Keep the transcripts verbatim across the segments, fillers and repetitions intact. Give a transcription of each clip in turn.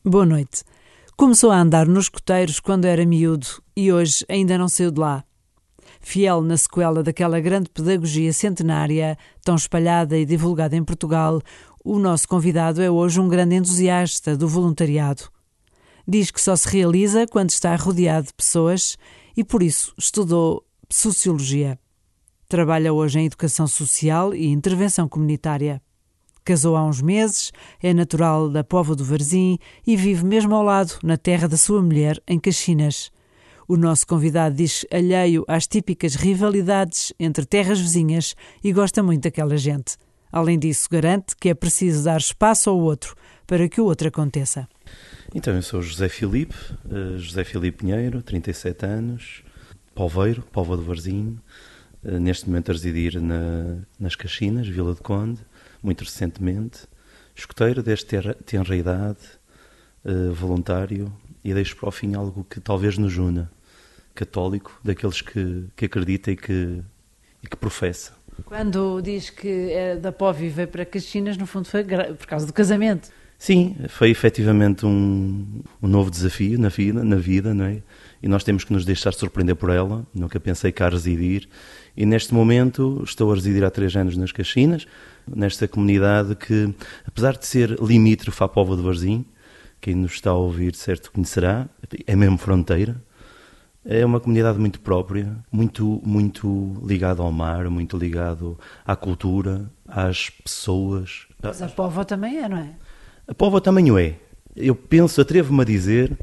Boa noite. Começou a andar nos escuteiros quando era miúdo e hoje ainda não saiu de lá. Fiel na sequela daquela grande pedagogia centenária, tão espalhada e divulgada em Portugal, o nosso convidado é hoje um grande entusiasta do voluntariado. Diz que só se realiza quando está rodeado de pessoas e, por isso, estudou Sociologia. Trabalha hoje em Educação Social e Intervenção Comunitária. Casou há uns meses, é natural da Póvoa do Varzim e vive mesmo ao lado, na terra da sua mulher, em Caxinas. O nosso convidado diz alheio às típicas rivalidades entre terras vizinhas e gosta muito daquela gente. Além disso, garante que é preciso dar espaço ao outro para que o outro aconteça. Então, eu sou José Filipe, uh, José Filipe Pinheiro, trinta e sete anos, polveiro, Póvoa do Varzim, uh, neste momento a residir na, nas Caxinas, Vila do Conde, muito recentemente, escuteiro desde ter, tenra idade, uh, voluntário, e deixo para o fim algo que talvez nos una, católico, daqueles que, que acredita e que, e que professa. Quando diz que é da Póvoa e veio para Caxinas, no fundo foi por causa do casamento. Sim, foi efetivamente um, um novo desafio na vida, na vida, não é? E nós temos que nos deixar surpreender por ela. Nunca pensei cá residir. E neste momento estou a residir há três anos nas Caxinas, nesta comunidade que, apesar de ser limítrofe à Póvoa do Varzim, quem nos está a ouvir certo conhecerá, é mesmo fronteira. É uma comunidade muito própria, muito, muito ligada ao mar, muito ligado à cultura, às pessoas. Mas a Póvoa também é, não é? A Póvoa também o é. Eu penso, atrevo-me a dizer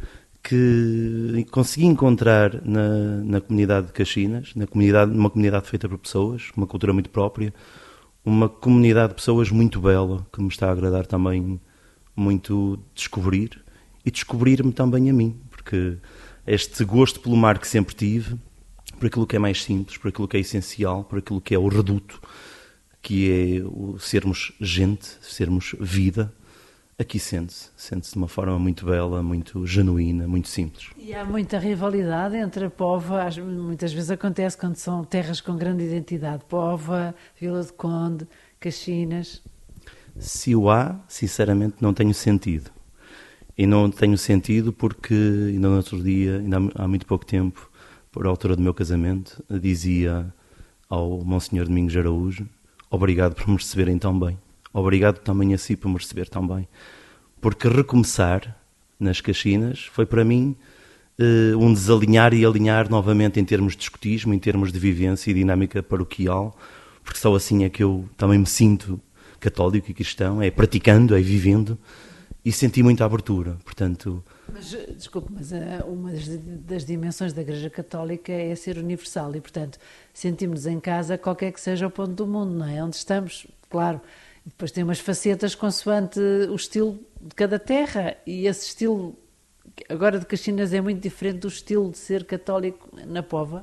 que consegui encontrar na, na comunidade de Caxinas, na comunidade, uma comunidade feita por pessoas, uma cultura muito própria, uma comunidade de pessoas muito bela, que me está a agradar também muito descobrir e descobrir-me também a mim, porque este gosto pelo mar que sempre tive, por aquilo que é mais simples, por aquilo que é essencial, por aquilo que é o reduto, que é o sermos gente, sermos vida, aqui sente-se, sente-se de uma forma muito bela, muito genuína, muito simples. E há muita rivalidade entre a Póvoa, muitas vezes acontece quando são terras com grande identidade, Póvoa, Vila do Conde, Caxinas. Se o há, sinceramente não tenho sentido. E não tenho sentido porque, ainda no outro dia, ainda há muito pouco tempo, por altura do meu casamento, dizia ao Monsenhor Domingos Araújo: obrigado por me receberem tão bem. Obrigado também a si por me receber tão bem. Porque recomeçar nas Caxinas foi para mim uh, um desalinhar e alinhar novamente em termos de escutismo, em termos de vivência e dinâmica paroquial, porque só assim é que eu também me sinto católico e cristão, é praticando, é vivendo, e senti muita abertura, portanto... Mas, desculpe, mas uh, uma das, das dimensões da Igreja Católica é ser universal e, portanto, sentimos-nos em casa qualquer que seja o ponto do mundo, não é? Onde estamos, claro... Depois tem umas facetas consoante o estilo de cada terra e esse estilo, agora de Caxinas, é muito diferente do estilo de ser católico na Póvoa?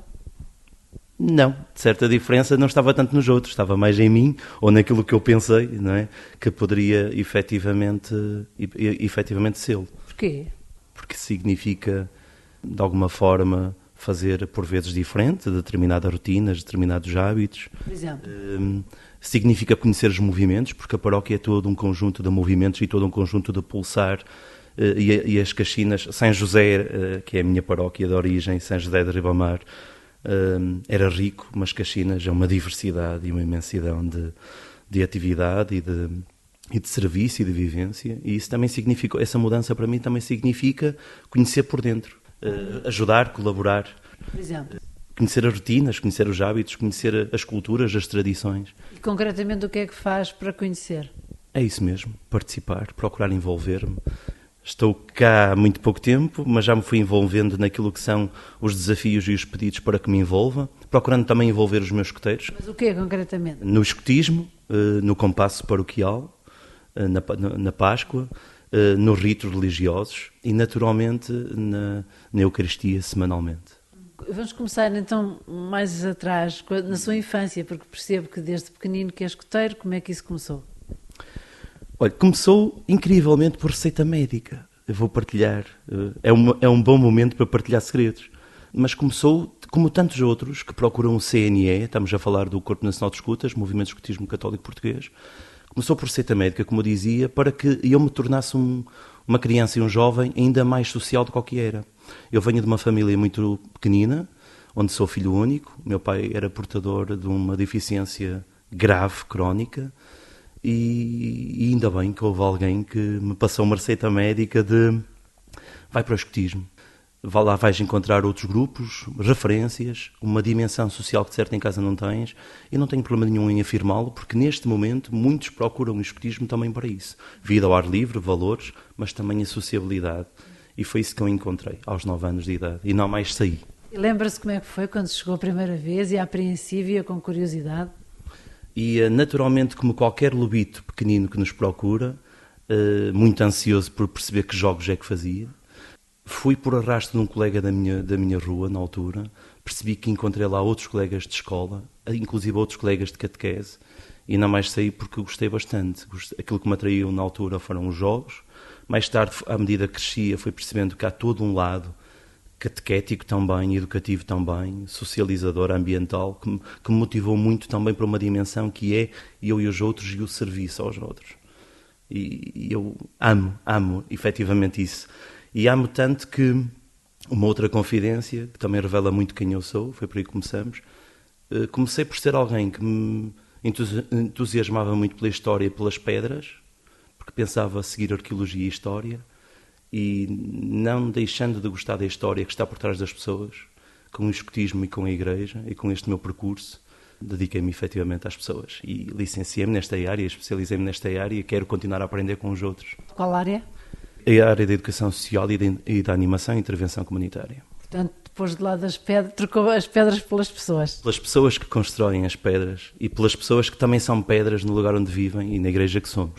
Não, de certa diferença não estava tanto nos outros, estava mais em mim ou naquilo que eu pensei, não é? Que poderia efetivamente, efetivamente ser. Porquê? Porque significa, de alguma forma, fazer por vezes diferente, determinadas rotinas, determinados hábitos. Por exemplo? Um, significa conhecer os movimentos, porque a paróquia é todo um conjunto de movimentos e todo um conjunto de pulsar, uh, e, e as Caxinas, São José, uh, que é a minha paróquia de origem, São José de Ribamar, uh, era rico, mas Caxinas é uma diversidade e uma imensidão de, de atividade e de, e de serviço e de vivência, e isso também significa, essa mudança para mim também significa conhecer por dentro, uh, ajudar, colaborar. Por exemplo? Conhecer as rotinas, conhecer os hábitos, conhecer as culturas, as tradições. E concretamente o que é que faz para conhecer? É isso mesmo, participar, procurar envolver-me. Estou cá há muito pouco tempo, mas já me fui envolvendo naquilo que são os desafios e os pedidos para que me envolva, procurando também envolver os meus escuteiros. Mas o que é concretamente? No escutismo, no compasso paroquial, na, na Páscoa, nos ritos religiosos e, naturalmente, na, na Eucaristia semanalmente. Vamos começar então mais atrás, na sua infância, porque percebo que desde pequenino que é escuteiro. Como é que isso começou? Olha, começou incrivelmente por receita médica. Eu vou partilhar, é, uma, é um bom momento para partilhar segredos. Mas começou, como tantos outros, que procuram o C N E, estamos a falar do Corpo Nacional de Escutas, Movimento de Escutismo Católico Português, começou por receita médica, como eu dizia, para que eu me tornasse um, uma criança e um jovem ainda mais social do que o que era. Eu venho de uma família muito pequenina, onde sou filho único. Meu pai era portador de uma deficiência grave, crónica, e, e ainda bem que houve alguém que me passou uma receita médica de vai para o escotismo. Vá lá, vais encontrar outros grupos, referências, uma dimensão social que de certo em casa não tens, e não tenho problema nenhum em afirmá-lo, porque neste momento muitos procuram o escotismo também para isso. Vida ao ar livre, valores, mas também a sociabilidade. E foi isso que eu encontrei aos nove anos de idade, e não mais saí. E lembra-se como é que foi quando chegou a primeira vez, e apreensivo e com curiosidade? E naturalmente, como qualquer lobito pequenino que nos procura, muito ansioso por perceber que jogos é que fazia, fui por arrasto de um colega da minha, da minha rua, na altura, percebi que encontrei lá outros colegas de escola, inclusive outros colegas de catequese, e não mais saí porque gostei bastante. Aquilo que me atraiu na altura foram os jogos. Mais tarde, à medida que crescia, fui percebendo que há todo um lado catequético também, educativo também, socializador, ambiental, que me, que me motivou muito também para uma dimensão que é eu e os outros e o serviço aos outros. E, e eu amo, amo efetivamente isso. E amo tanto que uma outra confidência, que também revela muito quem eu sou, foi por aí que começamos, comecei por ser alguém que me entusiasmava muito pela história e pelas pedras, porque pensava seguir arqueologia e história, e não deixando de gostar da história que está por trás das pessoas, com o escotismo e com a igreja, e com este meu percurso, dediquei-me efetivamente às pessoas. E licenciei-me nesta área, especializei-me nesta área e quero continuar a aprender com os outros. Qual área? A área da educação social e, de, e da animação e intervenção comunitária. Portanto, depois de lá das pedras, trocou as pedras pelas pessoas. Pelas pessoas que constroem as pedras e pelas pessoas que também são pedras no lugar onde vivem e na igreja que somos.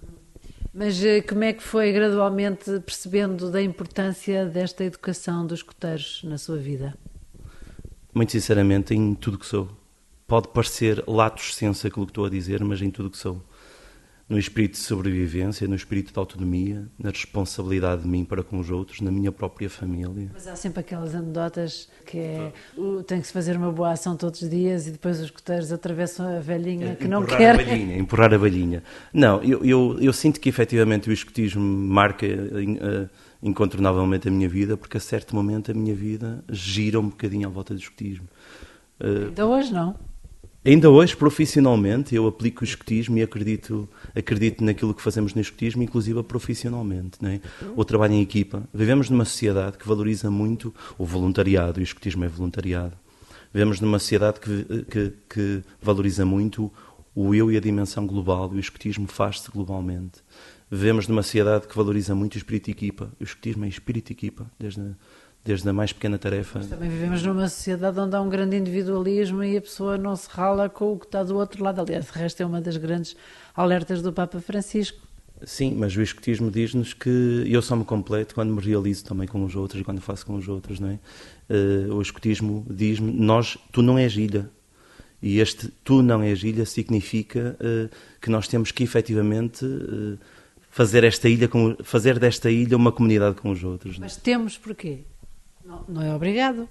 Mas como é que foi gradualmente percebendo da importância desta educação dos escoteiros na sua vida? Muito sinceramente, em tudo que sou. Pode parecer lato sensu aquilo que estou a dizer, mas em tudo que sou. No espírito de sobrevivência, no espírito de autonomia, na responsabilidade de mim para com os outros, na minha própria família. Mas há sempre aquelas anedotas que é, uh, tem que se fazer uma boa ação todos os dias e depois os escoteiros atravessam a velhinha é, que não quer. A velhinha, empurrar a velhinha. Não, eu, eu, eu sinto que efetivamente o escotismo marca uh, incontornavelmente a minha vida, porque a certo momento a minha vida gira um bocadinho à volta do escotismo. Uh, Ainda hoje não? Ainda hoje, profissionalmente, eu aplico o escotismo e acredito, acredito naquilo que fazemos no escotismo, inclusive profissionalmente. Não é? O trabalho em equipa. Vivemos numa sociedade que valoriza muito o voluntariado, e o escotismo é voluntariado. Vivemos numa sociedade que, que, que valoriza muito o eu e a dimensão global, e o escotismo faz-se globalmente. Vivemos numa sociedade que valoriza muito o espírito de equipa. O escotismo é espírito de equipa, desde a desde a mais pequena tarefa. Mas também vivemos numa sociedade onde há um grande individualismo e a pessoa não se rala com o que está do outro lado. Aliás, de resto é uma das grandes alertas do Papa Francisco. Sim, mas o escotismo diz-nos que eu só me completo quando me realizo também com os outros e quando faço com os outros, não é? Uh, o escotismo diz-me, nós, tu não és ilha. E este tu não és ilha significa uh, que nós temos que efetivamente uh, fazer, esta ilha com, fazer desta ilha uma comunidade com os outros. Mas temos porquê? Não, não é obrigado.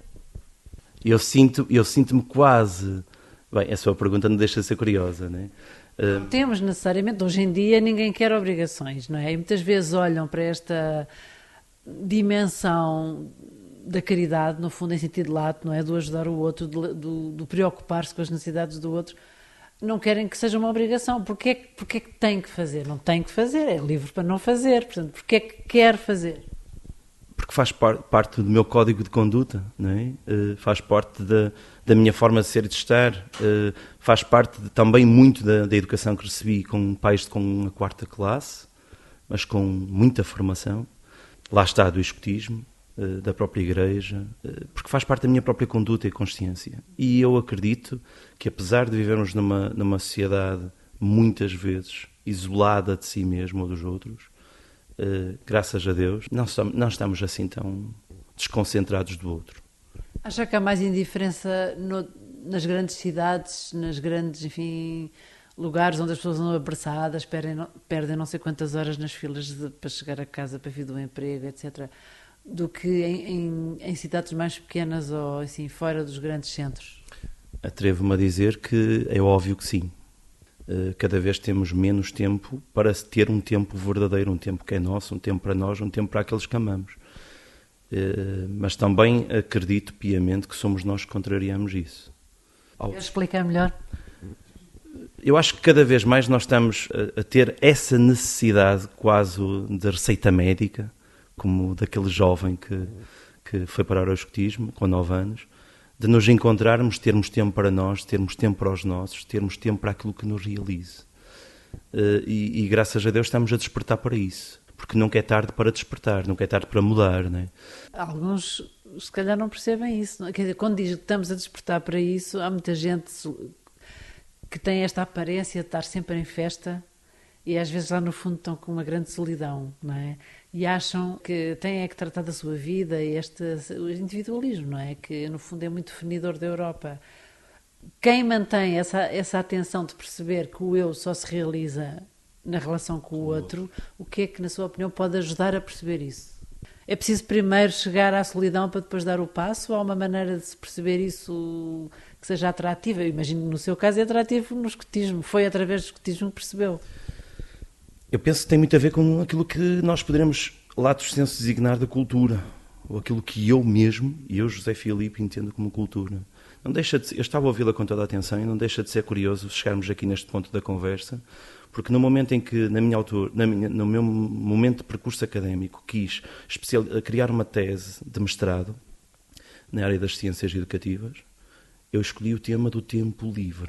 Eu sinto, eu sinto-me quase... Bem, a sua pergunta não deixa de ser curiosa, não é? Uh... Não temos necessariamente. Hoje em dia ninguém quer obrigações, não é? E muitas vezes olham para esta dimensão da caridade, no fundo em sentido lato, não é? Do ajudar o outro, do, do, do preocupar-se com as necessidades do outro. Não querem que seja uma obrigação. Porquê, porquê que tem que fazer? Não tem que fazer, é livre para não fazer. Portanto, porquê que quer fazer? Porque faz par, parte do meu código de conduta, não é? Uh, faz parte da, da minha forma de ser e de estar, uh, faz parte de, também muito da, da educação que recebi com pais com uma quarta classe, mas com muita formação. Lá está do escotismo, uh, da própria igreja, uh, porque faz parte da minha própria conduta e consciência. E eu acredito que, apesar de vivermos numa, numa sociedade muitas vezes isolada de si mesmo ou dos outros, Uh, graças a Deus, não estamos, não estamos assim tão desconcentrados do outro. Acha que há mais indiferença no, nas grandes cidades, nas grandes, enfim, lugares onde as pessoas andam apressadas, perdem, perdem não sei quantas horas nas filas de, para chegar a casa, para vir do emprego, etcétera, do que em, em, em cidades mais pequenas ou assim, fora dos grandes centros? Atrevo-me a dizer que é óbvio que sim. Cada vez temos menos tempo para ter um tempo verdadeiro, um tempo que é nosso, um tempo para nós, um tempo para aqueles que amamos. Mas também acredito piamente que somos nós que contrariamos isso. Quer explicar melhor? Eu acho que cada vez mais nós estamos a ter essa necessidade quase de receita médica, como daquele jovem que, que foi parar ao escotismo com nove anos, de nos encontrarmos, termos tempo para nós, termos tempo para os nossos, termos tempo para aquilo que nos realize. E, e graças a Deus estamos a despertar para isso, porque nunca é tarde para despertar, nunca é tarde para mudar, não é? Alguns, se calhar, não percebem isso. Não é? Quer dizer, quando diz que estamos a despertar para isso, há muita gente que tem esta aparência de estar sempre em festa e às vezes lá no fundo estão com uma grande solidão, não é? E acham que têm é que tratar da sua vida e este o individualismo, não é? Que no fundo é muito definidor da Europa. Quem mantém essa, essa atenção de perceber que o eu só se realiza na relação com o outro, o que é que, na sua opinião, pode ajudar a perceber isso? É preciso primeiro chegar à solidão para depois dar o passo? Ou há uma maneira de se perceber isso que seja atrativa? Eu imagino que no seu caso é atrativo no escotismo. Foi através do escotismo que percebeu. Eu penso que tem muito a ver com aquilo que nós poderemos, lato senso, designar da cultura. Ou aquilo que eu mesmo, e eu, José Filipe, entendo como cultura. Não deixa de ser, eu estava a ouvi-la com toda a atenção e não deixa de ser curioso chegarmos aqui neste ponto da conversa, porque no momento em que, na minha autor, na minha, no meu momento de percurso académico, quis especial, criar uma tese de mestrado na área das ciências educativas, eu escolhi o tema do tempo livre.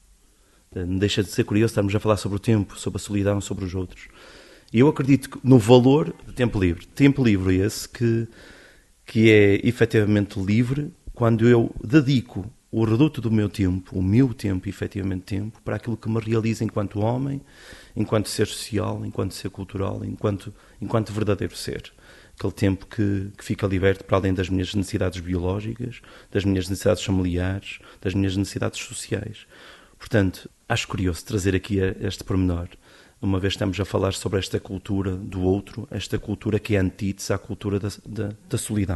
Não deixa de ser curioso estarmos a falar sobre o tempo, sobre a solidão, sobre os outros. E eu acredito no valor do tempo livre. Tempo livre esse que, que é efetivamente livre quando eu dedico o reduto do meu tempo, o meu tempo, efetivamente tempo, para aquilo que me realiza enquanto homem, enquanto ser social, enquanto ser cultural, enquanto, enquanto verdadeiro ser. Aquele tempo que, que fica liberto para além das minhas necessidades biológicas, das minhas necessidades familiares, das minhas necessidades sociais. Portanto, acho curioso trazer aqui este pormenor, uma vez estamos a falar sobre esta cultura do outro, esta cultura que é antítese à cultura da, da, da solidão.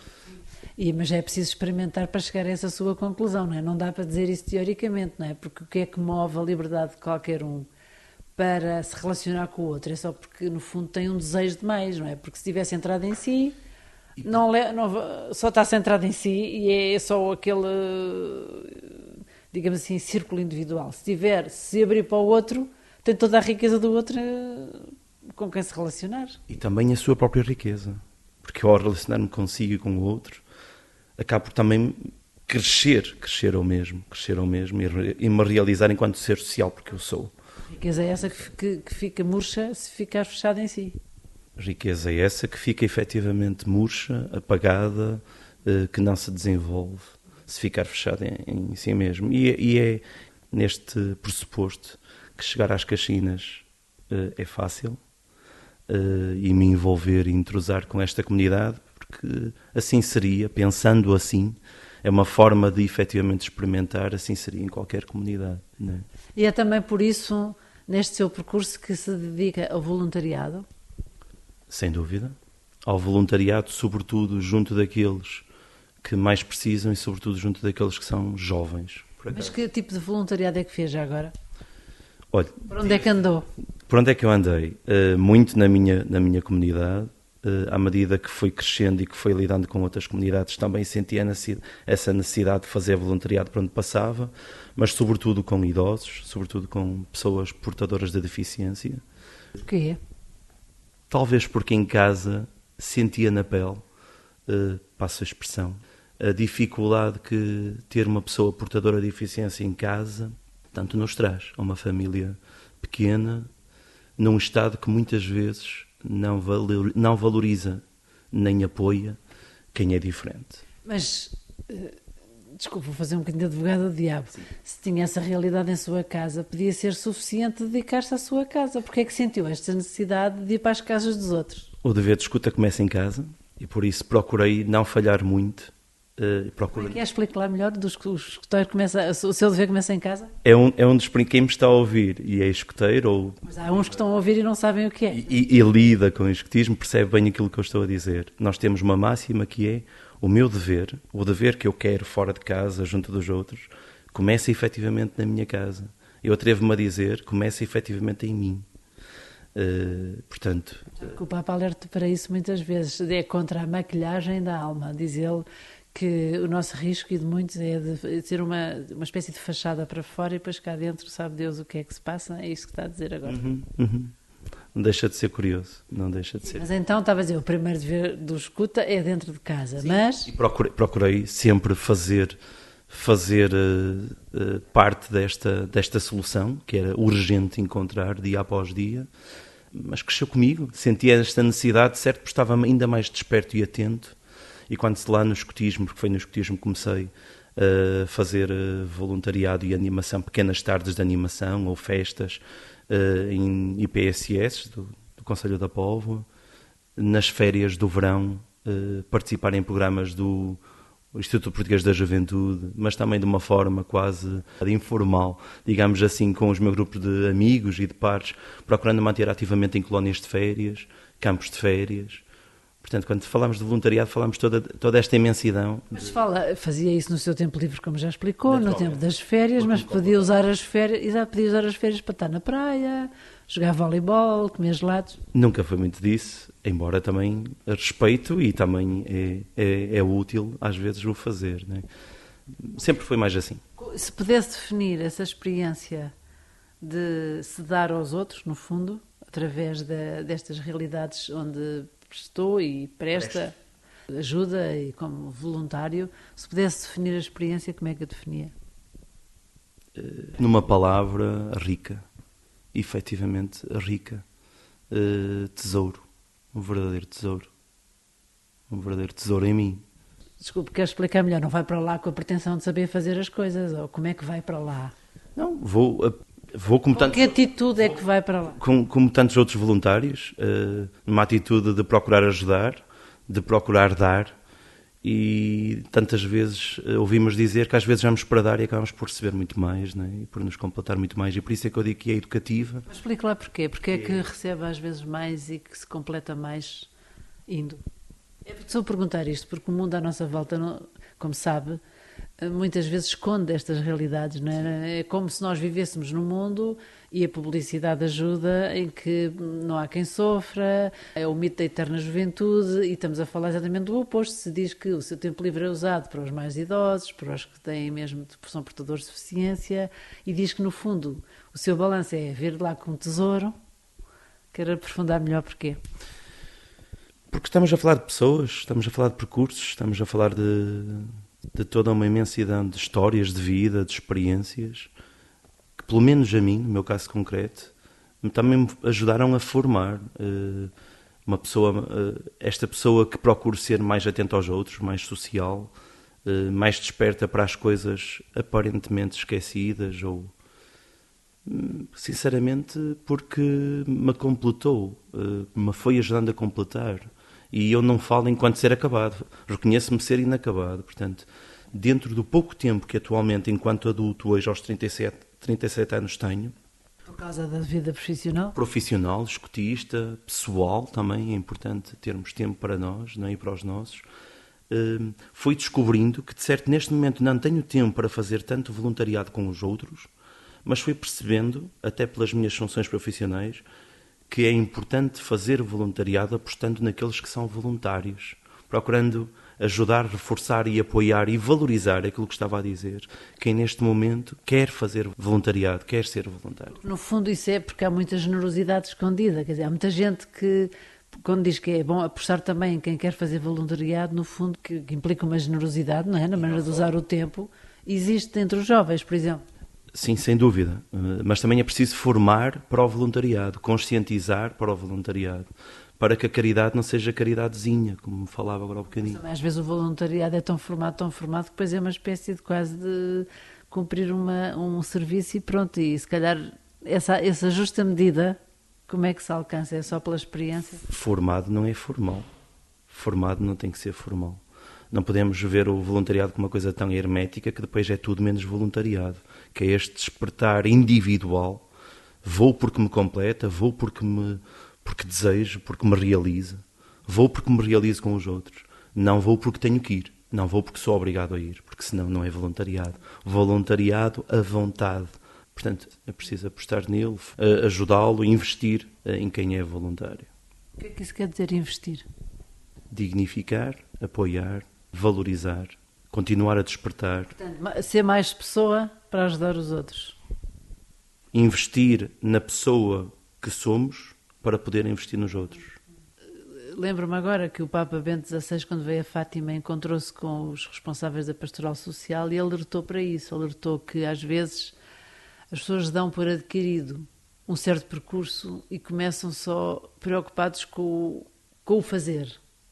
E, mas é preciso experimentar para chegar a essa sua conclusão, não é? Não dá para dizer isso teoricamente, não é? Porque o que é que move a liberdade de qualquer um para se relacionar com o outro? É só porque, no fundo, tem um desejo de mais, não é? Porque se tivesse entrado em si, não, não, só está centrado em si e é só aquele, digamos assim, círculo individual. Se tiver, se abrir para o outro, tem toda a riqueza do outro com quem se relacionar. E também a sua própria riqueza. Porque ao relacionar-me consigo e com o outro, acabo por também crescer, crescer ao mesmo, crescer ao mesmo e, e me realizar enquanto ser social, porque eu sou. Riqueza é essa que, que, que fica murcha se ficar fechada em si. Riqueza é essa que fica efetivamente murcha, apagada, eh, que não se desenvolve, se ficar fechada em, em si mesmo. E, e é neste pressuposto que chegar às Caxinas eh, é fácil eh, e me envolver e entrosar com esta comunidade, porque assim seria, pensando assim, é uma forma de efetivamente experimentar, assim seria em qualquer comunidade. Não é? E é também por isso, neste seu percurso, que se dedica ao voluntariado? Sem dúvida. Ao voluntariado, sobretudo junto daqueles que mais precisam e sobretudo junto daqueles que são jovens. Mas que tipo de voluntariado é que fez já agora? Olha, por onde é que andou? Por onde é que eu andei? Uh, muito na minha, na minha comunidade. Uh, à medida que fui crescendo e que fui lidando com outras comunidades, também sentia essa necessidade de fazer voluntariado por onde passava, mas sobretudo com idosos, sobretudo com pessoas portadoras de deficiência. Porquê? Talvez porque em casa sentia na pele, uh, passo a expressão, a dificuldade que ter uma pessoa portadora de deficiência em casa tanto nos traz a uma família pequena, num estado que muitas vezes não, valor, não valoriza nem apoia quem é diferente. Mas, desculpa, vou fazer um bocadinho de advogado do diabo. Sim. Se tinha essa realidade em sua casa, podia ser suficiente dedicar-se à sua casa. Porque é que sentiu esta necessidade de ir para as casas dos outros? O dever de escuta começa em casa e por isso procurei não falhar muito. Uh, procura... Quer explicar lá melhor dos que o escoteiro começa, o seu dever começa em casa? É um, é um dos quem me está a ouvir e é escoteiro ou... Mas há uns que estão a ouvir e não sabem o que é. E, e, e lida com o escotismo, percebe bem aquilo que eu estou a dizer. Nós temos uma máxima que é o meu dever, o dever que eu quero fora de casa, junto dos outros, começa efetivamente na minha casa. Eu atrevo-me a dizer, começa efetivamente em mim. Uh, portanto... O Papa alerta para isso muitas vezes, é contra a maquilhagem da alma, diz ele que o nosso risco, e de muitos, é de ser uma, uma espécie de fachada para fora e depois cá dentro sabe Deus o que é que se passa, é isso que está a dizer agora. Uhum, uhum. Não deixa de ser curioso, não deixa de ser. Mas então, estava a dizer, o primeiro dever do escuta é dentro de casa, Sim. mas... E procurei, procurei sempre fazer, fazer uh, uh, parte desta, desta solução, que era urgente encontrar dia após dia, mas cresceu comigo, sentia esta necessidade, certo, porque estava ainda mais desperto e atento, e quando lá no escutismo, porque foi no escutismo que comecei a fazer voluntariado e animação, pequenas tardes de animação ou festas em I P S S do, do Conselho da Póvoa, nas férias do verão, participar em programas do Instituto Português da Juventude, mas também de uma forma quase informal, digamos assim, com os meus grupos de amigos e de pares, procurando manter ativamente em colónias de férias, campos de férias. Portanto, quando falamos de voluntariado, falamos toda, toda esta imensidão. Mas fala, fazia isso no seu tempo livre, como já explicou, no tempo das férias, mas podia usar as férias, exato, podia usar as férias para estar na praia, jogar voleibol, comer gelados. Nunca foi muito disso, embora também respeito e também é, é, é útil às vezes o fazer, né? Sempre foi mais assim. Se pudesse definir essa experiência de se dar aos outros, no fundo, através de, destas realidades onde prestou e presta ajuda e como voluntário, se pudesse definir a experiência, como é que a definia? Numa palavra, rica. Efetivamente, rica. Uh, tesouro. Um verdadeiro tesouro. Um verdadeiro tesouro em mim. Desculpe, quero explicar melhor. Não vai para lá com a pretensão de saber fazer as coisas, ou como é que vai para lá? Não, vou... Vou como tantos, que atitude é que vai para lá? Como, como tantos outros voluntários, uh, numa atitude de procurar ajudar, de procurar dar, e tantas vezes uh, ouvimos dizer que às vezes vamos para dar e acabamos por receber muito mais, né? E por nos completar muito mais, e por isso é que eu digo que é educativa. Mas explique lá porquê, porque é que recebe às vezes mais e que se completa mais indo? É porque estou a perguntar isto, porque o mundo à nossa volta, não, como sabe, muitas vezes esconde estas realidades, não é? É como se nós vivêssemos num mundo e a publicidade ajuda em que não há quem sofra, é o mito da eterna juventude, e estamos a falar exatamente do oposto. Se diz que o seu tempo livre é usado para os mais idosos, para os que têm mesmo, são portadores de deficiência, e diz que no fundo o seu balanço é ver lá com um tesouro. Quero aprofundar melhor porquê. Porque estamos a falar de pessoas, estamos a falar de percursos, estamos a falar de... de toda uma imensidão de histórias de vida, de experiências, que pelo menos a mim, no meu caso concreto, também me ajudaram a formar uh, uma pessoa, uh, esta pessoa que procura ser mais atenta aos outros, mais social, uh, mais desperta para as coisas aparentemente esquecidas, ou sinceramente porque me completou, uh, me foi ajudando a completar. E eu não falo enquanto ser acabado, reconheço-me ser inacabado. Portanto, dentro do pouco tempo que atualmente, enquanto adulto, hoje aos trinta e sete, trinta e sete anos tenho... Por causa da vida profissional? Profissional, escutista, pessoal, também é importante termos tempo para nós, não é? E para os nossos. Uh, fui descobrindo que, de certo, neste momento não tenho tempo para fazer tanto voluntariado com os outros, mas fui percebendo, até pelas minhas funções profissionais, que é importante fazer voluntariado apostando naqueles que são voluntários, procurando ajudar, reforçar e apoiar e valorizar aquilo que estava a dizer, quem neste momento quer fazer voluntariado, quer ser voluntário. No fundo isso é porque há muita generosidade escondida, quer dizer, há muita gente que, quando diz que é bom apostar também em quem quer fazer voluntariado, no fundo que, que implica uma generosidade, não é? Na maneira de usar o tempo, existe entre os jovens, por exemplo. Sim, sem dúvida, mas também é preciso formar para o voluntariado, conscientizar para o voluntariado, para que a caridade não seja caridadezinha, como me falava agora há um bocadinho. Às vezes o voluntariado é tão formado, tão formado, que depois é uma espécie de quase de cumprir uma, um serviço e pronto, e se calhar essa, essa justa medida, como é que se alcança? É só pela experiência? Formado não é formal, formado não tem que ser formal. Não podemos ver o voluntariado como uma coisa tão hermética que depois é tudo menos voluntariado, que é este despertar individual. Vou porque me completa, vou porque, me, porque desejo, porque me realiza, vou porque me realizo com os outros. Não vou porque tenho que ir, não vou porque sou obrigado a ir, porque senão não é voluntariado. Voluntariado à vontade, Portanto, é preciso apostar nele, ajudá-lo, investir em quem é voluntário. O que é que isso quer dizer, investir? Dignificar, apoiar, valorizar, continuar a despertar. Portanto, ser mais pessoa para ajudar os outros. Investir na pessoa que somos para poder investir nos outros. Lembro-me agora que o Papa Bento dezasseis, quando veio a Fátima, encontrou-se com os responsáveis da pastoral social e alertou para isso, alertou que às vezes as pessoas dão por adquirido um certo percurso e começam só preocupados com o, com o fazer.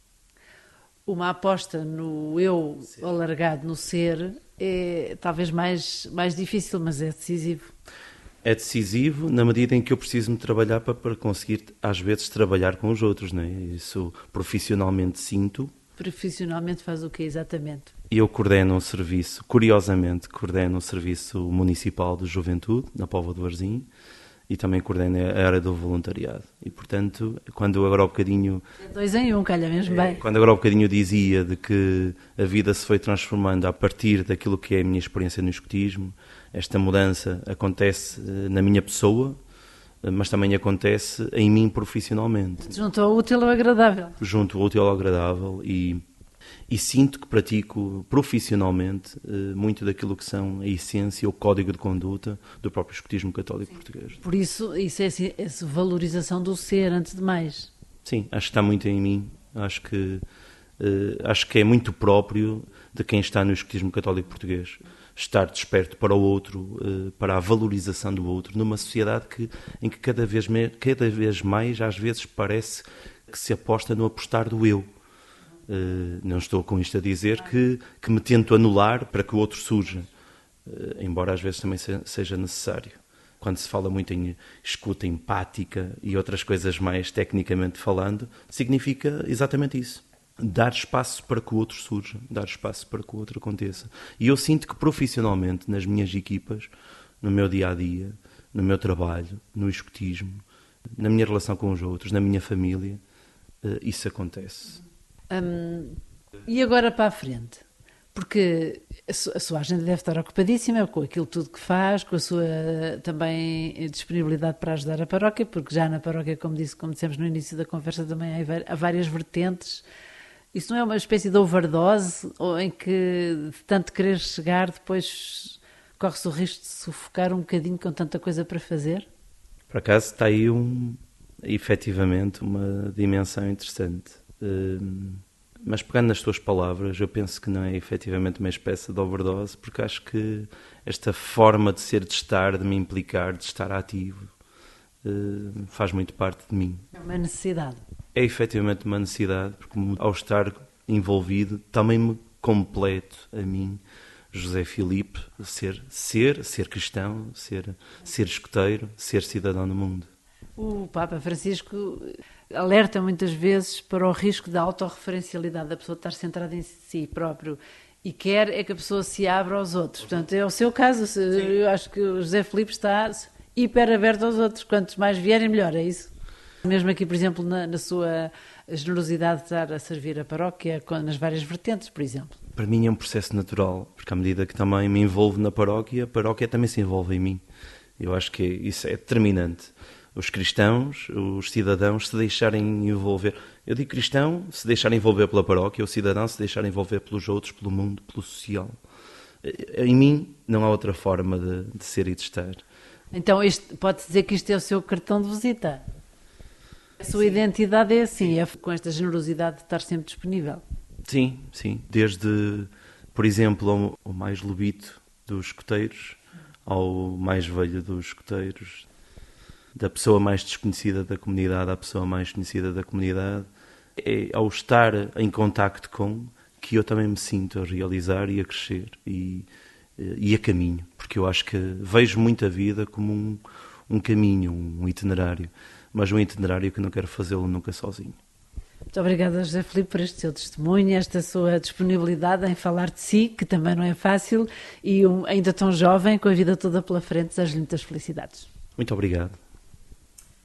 Uma aposta no eu alargado, no ser, é talvez mais, mais difícil, mas é decisivo. É decisivo na medida em que eu preciso me trabalhar para, para conseguir, às vezes, trabalhar com os outros, não é? Isso profissionalmente sinto. Profissionalmente faz o quê, exatamente? Eu coordeno um serviço, curiosamente, coordeno um serviço municipal de juventude, na Póvoa de Varzim, e também coordeno a área do voluntariado. E, portanto, quando eu agora há um bocadinho... Dois em um, calha mesmo bem. Quando agora há um bocadinho dizia de que a vida se foi transformando a partir daquilo que é a minha experiência no escotismo, esta mudança acontece na minha pessoa, mas também acontece em mim profissionalmente. Junto ao útil ao agradável. Junto ao útil ao agradável e, e sinto que pratico profissionalmente muito daquilo que são a essência, o código de conduta do próprio escotismo católico Sim. português. Por isso, isso é essa valorização do ser, antes de mais. Sim, acho que está muito em mim. Acho que, uh, acho que é muito próprio de quem está no escotismo católico português. Estar desperto para o outro, para a valorização do outro, numa sociedade que, em que cada vez, cada vez mais, às vezes, parece que se aposta no apostar do eu. Não estou com isto a dizer que, que me tento anular para que o outro surja, embora às vezes também seja necessário. Quando se fala muito em escuta empática e outras coisas mais tecnicamente falando, significa exatamente isso. Dar espaço para que o outro surja, dar espaço para que o outro aconteça. E eu sinto que profissionalmente, nas minhas equipas, no meu dia-a-dia, no meu trabalho, no escotismo, na minha relação com os outros, na minha família, isso acontece. Hum, e agora para a frente? Porque a sua, a sua agenda deve estar ocupadíssima com aquilo tudo que faz, com a sua também disponibilidade para ajudar a paróquia, porque já na paróquia, como disse, como dissemos no início da conversa, também há várias vertentes. Isso não é uma espécie de overdose, ou em que, de tanto querer chegar, depois corre-se o risco de sufocar um bocadinho com tanta coisa para fazer? Por acaso está aí, um, efetivamente, uma dimensão interessante. Um, mas pegando nas tuas palavras, eu penso que não é efetivamente uma espécie de overdose, porque acho que esta forma de ser, de estar, de me implicar, de estar ativo, uh, faz muito parte de mim. É uma necessidade. É efetivamente uma necessidade, porque ao estar envolvido também me completo a mim, José Filipe, ser, ser, ser cristão, ser, ser escoteiro, ser cidadão do mundo. O Papa Francisco alerta muitas vezes para o risco da autorreferencialidade, da pessoa estar centrada em si próprio e quer é que a pessoa se abra aos outros. Portanto, é o seu caso. Sim. Eu acho que o José Filipe está hiper aberto aos outros. Quantos mais vierem, melhor, é isso? Mesmo aqui, por exemplo, na, na sua generosidade de estar a servir a paróquia, nas várias vertentes, por exemplo. Para mim é um processo natural, porque à medida que também me envolvo na paróquia, a paróquia também se envolve em mim. Eu acho que isso é determinante. Os cristãos, os cidadãos se deixarem envolver. Eu digo cristão, se deixarem envolver pela paróquia, o cidadão se deixar envolver pelos outros, pelo mundo, pelo social. Em mim não há outra forma de, de ser e de estar. Então este, pode dizer que isto é o seu cartão de visita? A sua sim. Identidade é assim, é com esta generosidade de estar sempre disponível? Sim, sim. Desde, por exemplo, ao, ao mais lobito dos escoteiros, ao mais velho dos escoteiros, da pessoa mais desconhecida da comunidade à pessoa mais conhecida da comunidade, é ao estar em contacto com que eu também me sinto a realizar e a crescer e, e a caminho, porque eu acho que vejo muito a vida como um, um caminho, um itinerário, mas um itinerário que não quero fazê-lo nunca sozinho. Muito obrigada, José Filipe, por este seu testemunho, esta sua disponibilidade em falar de si, que também não é fácil, e um, ainda tão jovem, com a vida toda pela frente, desejo-lhe muitas felicidades. Muito obrigado.